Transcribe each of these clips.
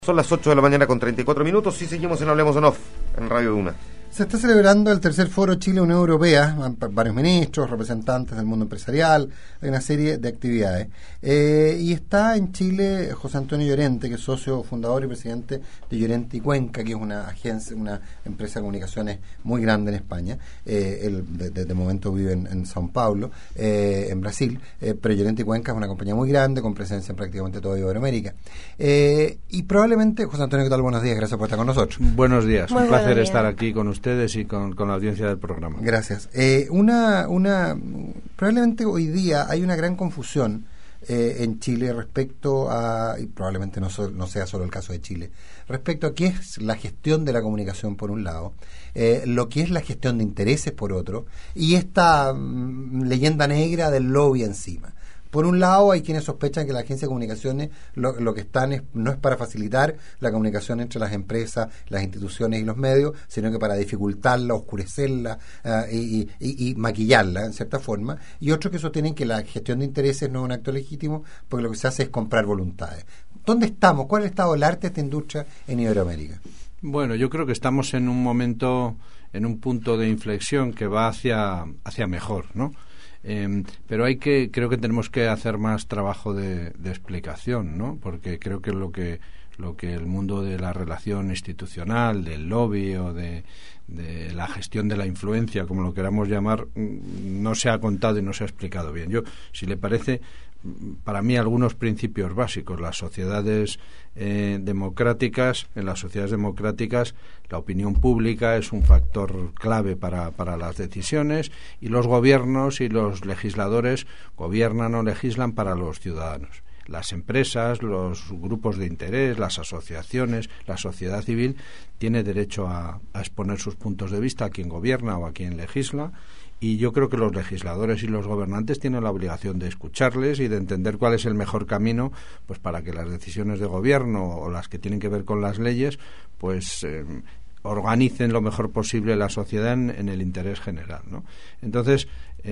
Son las 8 de la mañana con 34 minutos y seguimos en Hablemos en Off, en Radio Duna. Se está celebrando el tercer foro Chile-Unión Europea, varios ministros, representantes del mundo empresarial, hay una serie de actividades. Y está en Chile José Antonio Llorente, que es socio fundador y presidente de Llorente y Cuenca, que es una agencia, una empresa de comunicaciones muy grande en España. Él de momento vive en São Paulo, en Brasil, pero Llorente y Cuenca es una compañía muy grande, con presencia en prácticamente toda Iberoamérica. Y probablemente, José Antonio, ¿qué tal? Buenos días, gracias por estar con nosotros. Buenos días, un placer estar aquí con ustedes y con la audiencia del programa. Gracias. Probablemente hoy día hay una gran confusión en Chile respecto a, y probablemente no sea solo el caso de Chile, respecto a qué es la gestión de la comunicación por un lado, lo que es la gestión de intereses por otro, y esta leyenda negra del lobby encima. Por un lado, hay quienes sospechan que la agencia de comunicaciones lo que están no es para facilitar la comunicación entre las empresas, las instituciones y los medios, sino que para dificultarla, oscurecerla y maquillarla, en cierta forma. Y otros que sostienen que la gestión de intereses no es un acto legítimo, porque lo que se hace es comprar voluntades. ¿Dónde estamos? ¿Cuál es el estado del arte de esta industria en Iberoamérica? Bueno, yo creo que estamos en un momento, en un punto de inflexión que va hacia mejor, ¿no? Pero creo que tenemos que hacer más trabajo de explicación, ¿no? Porque creo que lo que el mundo de la relación institucional, del lobby o de la gestión de la influencia, como lo queramos llamar, no se ha contado y no se ha explicado bien. Yo, si le parece, para mí algunos principios básicos. Las sociedades democráticas, en las sociedades democráticas la opinión pública es un factor clave para las decisiones, y los gobiernos y los legisladores gobiernan o legislan para los ciudadanos. Las empresas, los grupos de interés, las asociaciones, la sociedad civil tiene derecho a exponer sus puntos de vista a quien gobierna o a quien legisla, y yo creo que los legisladores y los gobernantes tienen la obligación de escucharles y de entender cuál es el mejor camino, pues para que las decisiones de gobierno o las que tienen que ver con las leyes pues organicen lo mejor posible la sociedad en el interés general, ¿no? Entonces,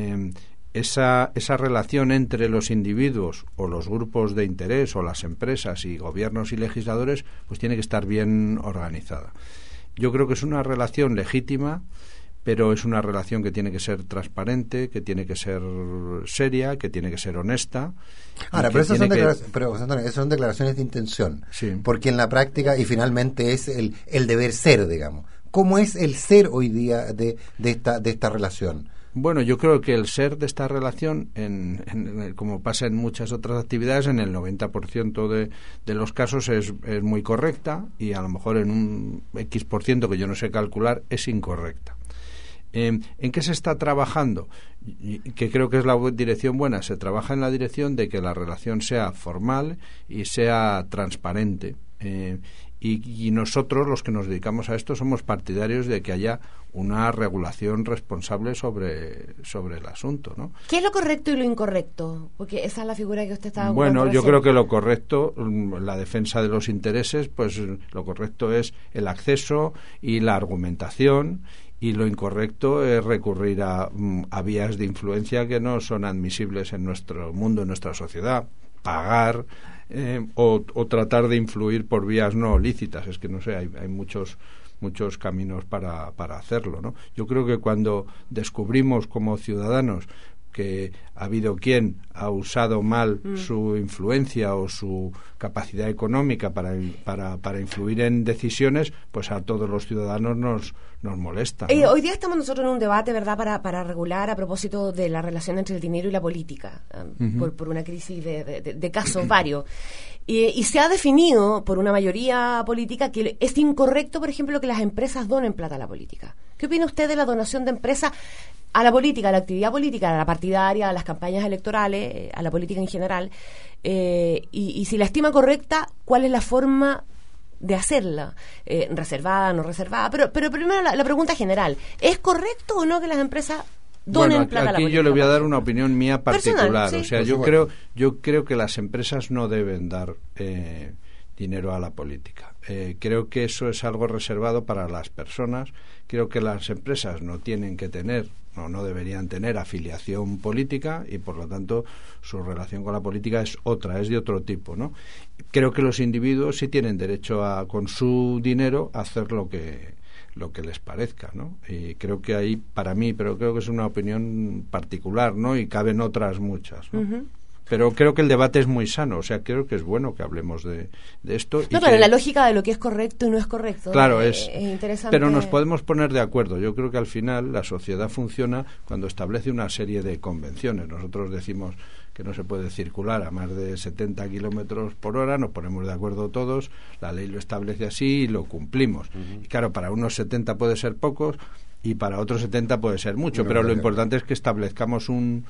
esa relación entre los individuos o los grupos de interés o las empresas y gobiernos y legisladores pues tiene que estar bien organizada. Yo creo que es una relación legítima, pero es una relación que tiene que ser transparente, que tiene que ser seria, que tiene que ser honesta. Ahora, pero esas son declaraciones de intención, sí. Porque en la práctica, y finalmente es el deber ser, digamos. ¿Cómo es el ser hoy día de esta relación? Bueno, yo creo que el ser de esta relación, como pasa en muchas otras actividades, en el 90% de los casos es muy correcta, y a lo mejor en un X% que yo no sé calcular es incorrecta. ¿En qué se está trabajando? Que creo que es la dirección buena. Se trabaja en la dirección de que la relación sea formal y sea transparente. Y nosotros, los que nos dedicamos a esto, somos partidarios de que haya una regulación responsable sobre el asunto, ¿no? ¿Qué es lo correcto y lo incorrecto? Porque esa es la figura que usted estaba Bueno, yo creo que lo correcto, la defensa de los intereses, pues lo correcto es el acceso y la argumentación, y lo incorrecto es recurrir a vías de influencia que no son admisibles en nuestro mundo, en nuestra sociedad. Pagar o tratar de influir por vías no lícitas. Es que no sé, hay muchos caminos para hacerlo, ¿no? Yo creo que cuando descubrimos como ciudadanos que ha habido quien ha usado mal su influencia o su capacidad económica para influir en decisiones, pues a todos los ciudadanos nos molesta, ¿no? Hoy día estamos nosotros en un debate, ¿verdad?, para regular a propósito de la relación entre el dinero y la política, por una crisis de casos varios. Y se ha definido por una mayoría política que es incorrecto, por ejemplo, que las empresas donen plata a la política. ¿Qué opina usted de la donación de empresas a la política, a la actividad política, a la partidaria, a las campañas electorales, a la política en general? Y si la estima correcta, ¿cuál es la forma de hacerla? ¿Reservada, no reservada? Pero primero la pregunta general. ¿Es correcto o no que las empresas donen plata a la política? Aquí yo le voy a dar una opinión mía particular. Personal, sí. O sea, yo creo que las empresas no deben dar dinero a la política. Creo que eso es algo reservado para las personas. Creo que las empresas no tienen que tener, no deberían tener afiliación política y por lo tanto su relación con la política es otra, es de otro tipo, ¿no? Creo que los individuos sí tienen derecho a, con su dinero, a hacer lo que les parezca, ¿no? Y creo que ahí, para mí, pero creo que es una opinión particular, ¿no? Y caben otras muchas, ¿no? Uh-huh. Pero creo que el debate es muy sano, o sea, creo que es bueno que hablemos de esto. No, pero la lógica de lo que es correcto y no es correcto. Claro, es interesante. Pero nos podemos poner de acuerdo. Yo creo que al final la sociedad funciona cuando establece una serie de convenciones. Nosotros decimos que no se puede circular a más de 70 kilómetros por hora, nos ponemos de acuerdo todos, la ley lo establece así y lo cumplimos. Uh-huh. Y claro, para unos 70 puede ser pocos y para otros 70 puede ser mucho, pero lo importante es que establezcamos un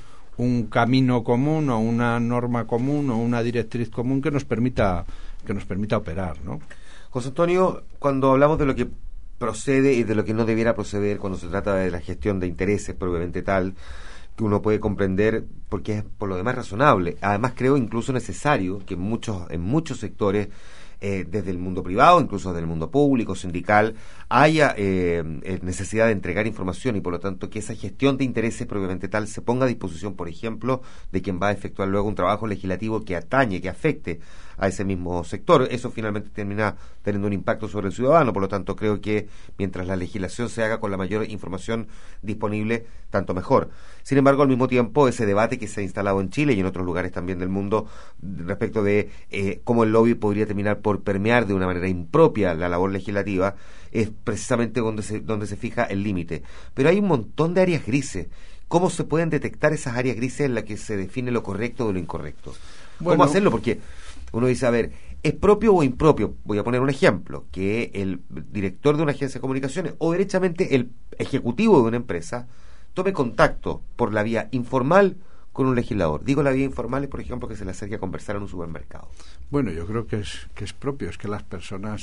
camino común o una norma común o una directriz común que nos permita operar, ¿no? José Antonio, cuando hablamos de lo que procede y de lo que no debiera proceder cuando se trata de la gestión de intereses propiamente tal, que uno puede comprender porque es por lo demás razonable. Además creo incluso necesario que en muchos sectores, desde el mundo privado, incluso desde el mundo público, sindical, haya necesidad de entregar información y por lo tanto que esa gestión de intereses propiamente tal se ponga a disposición, por ejemplo, de quien va a efectuar luego un trabajo legislativo que atañe, que afecte a ese mismo sector. Eso finalmente termina teniendo un impacto sobre el ciudadano, por lo tanto creo que mientras la legislación se haga con la mayor información disponible, tanto mejor. Sin embargo, al mismo tiempo, ese debate que se ha instalado en Chile y en otros lugares también del mundo respecto de cómo el lobby podría terminar por permear de una manera impropia la labor legislativa, es precisamente donde se fija el límite. Pero hay un montón de áreas grises. ¿Cómo se pueden detectar esas áreas grises en las que se define lo correcto de lo incorrecto? ¿Cómo hacerlo? Porque uno dice, a ver, ¿es propio o impropio? Voy a poner un ejemplo, que el director de una agencia de comunicaciones o derechamente el ejecutivo de una empresa tome contacto por la vía informal con un legislador. Digo la vía informal es, por ejemplo, que se le acerque a conversar en un supermercado. Bueno, yo creo que es propio, es que las personas...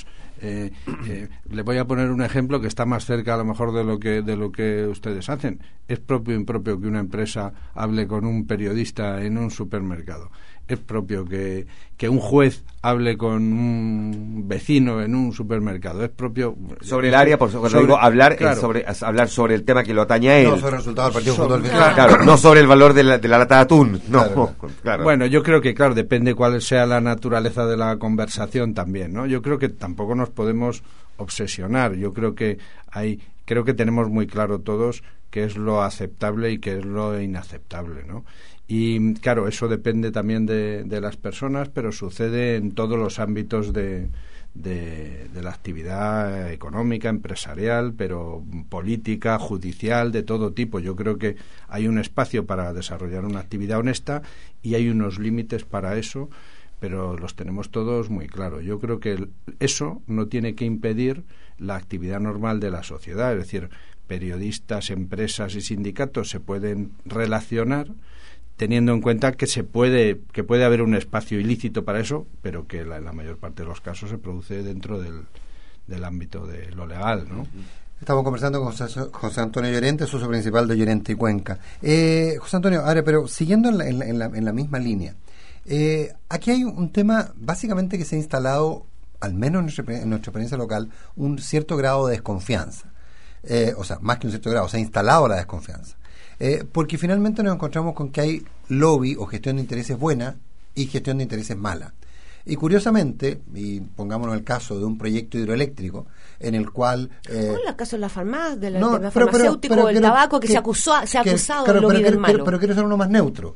le voy a poner un ejemplo que está más cerca a lo mejor de lo que ustedes hacen. Es propio o impropio que una empresa hable con un periodista en un supermercado. Es propio que un juez hable con un vecino en un supermercado. Es propio... Sobre el área, por cuando digo hablar, claro, hablar sobre el tema que lo atañe a él. No sobre el resultado del partido de fútbol. Claro, no sobre el valor de la lata de atún. No, claro. Bueno, yo creo que, claro, depende cuál sea la naturaleza de la conversación también, ¿no? Yo creo que tampoco nos podemos obsesionar. Yo creo que tenemos muy claro todos qué es lo aceptable y qué es lo inaceptable, ¿no? Y claro, eso depende también de las personas, pero sucede en todos los ámbitos de la actividad económica, empresarial, pero política, judicial, de todo tipo. Yo creo que hay un espacio para desarrollar una actividad honesta y hay unos límites para eso, pero los tenemos todos muy claros. Yo creo que eso no tiene que impedir la actividad normal de la sociedad, es decir, periodistas, empresas y sindicatos se pueden relacionar teniendo en cuenta que puede haber un espacio ilícito para eso, pero que la mayor parte de los casos se produce dentro del ámbito de lo legal, ¿no? Estamos conversando con José Antonio Llorente, socio principal de Llorente y Cuenca. José Antonio, ahora, pero siguiendo en la misma línea, aquí hay un tema básicamente que se ha instalado, al menos en nuestra experiencia local, un cierto grado de desconfianza. O sea, más que un cierto grado, se ha instalado la desconfianza. Porque finalmente nos encontramos con que hay lobby o gestión de intereses buena y gestión de intereses mala. Y curiosamente, y pongámonos el caso de un proyecto hidroeléctrico en el cual... el caso de la farmacia, del farmacéutico, el tabaco, que se ha acusado del lobby del malo. Pero quiero ser uno más neutro.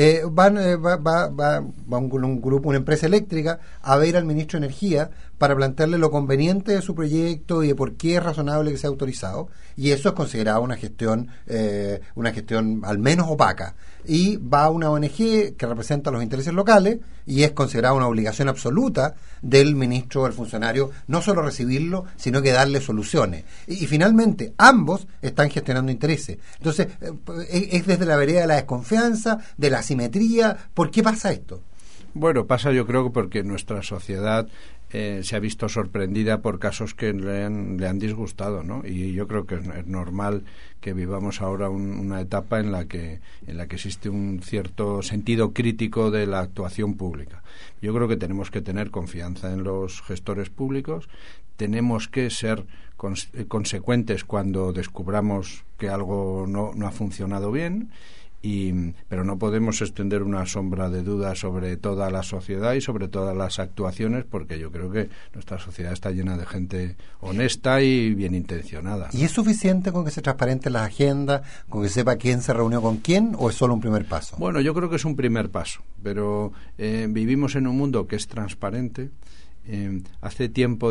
Va un grupo, una empresa eléctrica, a ver al ministro de Energía para plantearle lo conveniente de su proyecto y de por qué es razonable que sea autorizado, y eso es considerado una gestión al menos opaca. Y va una ONG que representa los intereses locales y es considerada una obligación absoluta del ministro o del funcionario no solo recibirlo, sino que darle soluciones. Y finalmente ambos están gestionando intereses. Entonces es desde la vereda de la desconfianza, de la asimetría. ¿Por qué pasa esto? Bueno, pasa yo creo que porque nuestra sociedad se ha visto sorprendida por casos que le han disgustado, ¿no? Y yo creo que es normal que vivamos ahora una etapa en la que existe un cierto sentido crítico de la actuación pública. Yo creo que tenemos que tener confianza en los gestores públicos, tenemos que ser consecuentes cuando descubramos que algo no ha funcionado bien, pero no podemos extender una sombra de duda sobre toda la sociedad y sobre todas las actuaciones, porque yo creo que nuestra sociedad está llena de gente honesta y bien intencionada, ¿no? ¿Y es suficiente con que se transparenten las agendas, con que sepa quién se reunió con quién, o es solo un primer paso? Bueno, yo creo que es un primer paso, pero vivimos en un mundo que es transparente. Hace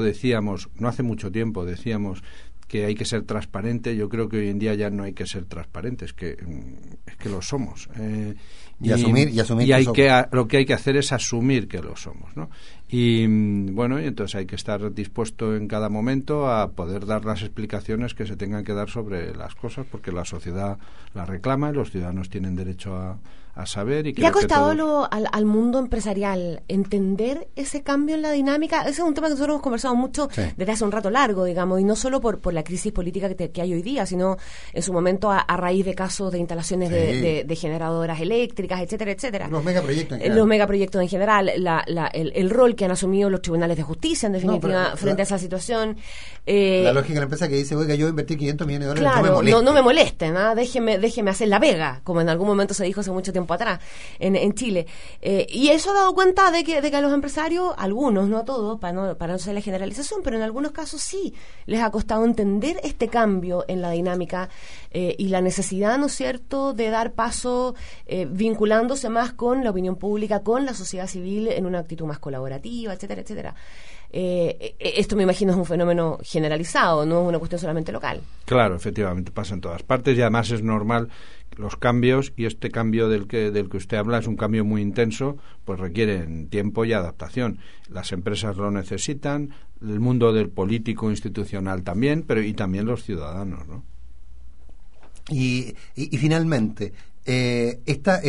mucho tiempo decíamos que hay que ser transparente. Yo creo que hoy en día ya no hay que ser transparente, es que lo somos. Y asumir lo que hay que hacer es asumir que lo somos, ¿no? Y entonces hay que estar dispuesto en cada momento a poder dar las explicaciones que se tengan que dar sobre las cosas, porque la sociedad la reclama y los ciudadanos tienen derecho a saber. Y ¿Le ha costado al mundo empresarial entender ese cambio en la dinámica? Ese es un tema que nosotros hemos conversado mucho desde hace un rato largo, digamos, y no solo por la crisis política que hay hoy día, sino en su momento a raíz de casos de instalaciones de generadoras eléctricas, etcétera, etcétera. Los megaproyectos en general. Los megaproyectos en general, el rol que han asumido los tribunales de justicia, en definitiva, frente a esa situación. La lógica de la empresa que dice, oiga, yo invertí $500 millones, claro, no me molesten, ¿eh? déjeme hacer la vega, como en algún momento se dijo hace mucho tiempo atrás en Chile. Y eso ha dado cuenta de que a los empresarios, algunos, no a todos, para no ser la generalización, pero en algunos casos sí les ha costado entender este cambio en la dinámica y la necesidad, ¿no es cierto?, de dar paso vinculándose más con la opinión pública, con la sociedad civil en una actitud más colaborativa, etcétera, etcétera. Esto me imagino es un fenómeno generalizado, no es una cuestión solamente local. Claro, efectivamente, pasa en todas partes y además es normal los cambios, y este cambio del que usted habla es un cambio muy intenso, pues requieren tiempo y adaptación. Las empresas lo necesitan, el mundo del político institucional también, y también los ciudadanos, ¿no? Y finalmente, en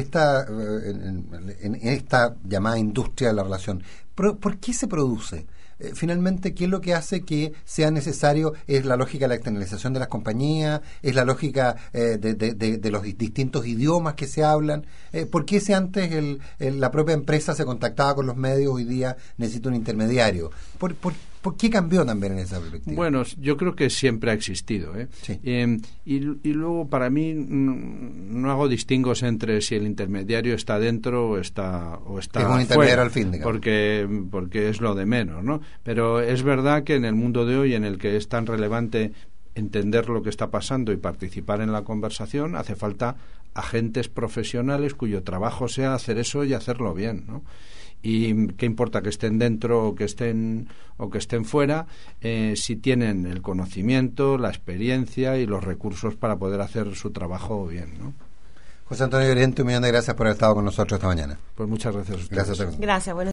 esta llamada industria de la relación, ¿por qué se produce? Finalmente, ¿qué es lo que hace que sea necesario? ¿Es la lógica de la externalización de las compañías? ¿Es la lógica de los distintos idiomas que se hablan? ¿Por qué si antes la propia empresa se contactaba con los medios, hoy día necesita un intermediario? ¿Por qué cambió también en esa perspectiva? Bueno, yo creo que siempre ha existido, ¿eh? Sí. Y luego, para mí, no hago distingos entre si el intermediario está dentro o está es un intermediario al fin, digamos. Porque es lo de menos, ¿no? Pero es verdad que en el mundo de hoy, en el que es tan relevante entender lo que está pasando y participar en la conversación, hace falta agentes profesionales cuyo trabajo sea hacer eso y hacerlo bien, ¿no? Y qué importa que estén dentro o que estén fuera, si tienen el conocimiento, la experiencia y los recursos para poder hacer su trabajo bien, ¿no? José Antonio Llorente, un millón de gracias por haber estado con nosotros esta mañana. Pues muchas gracias a ustedes. Gracias a ustedes. Gracias, bueno.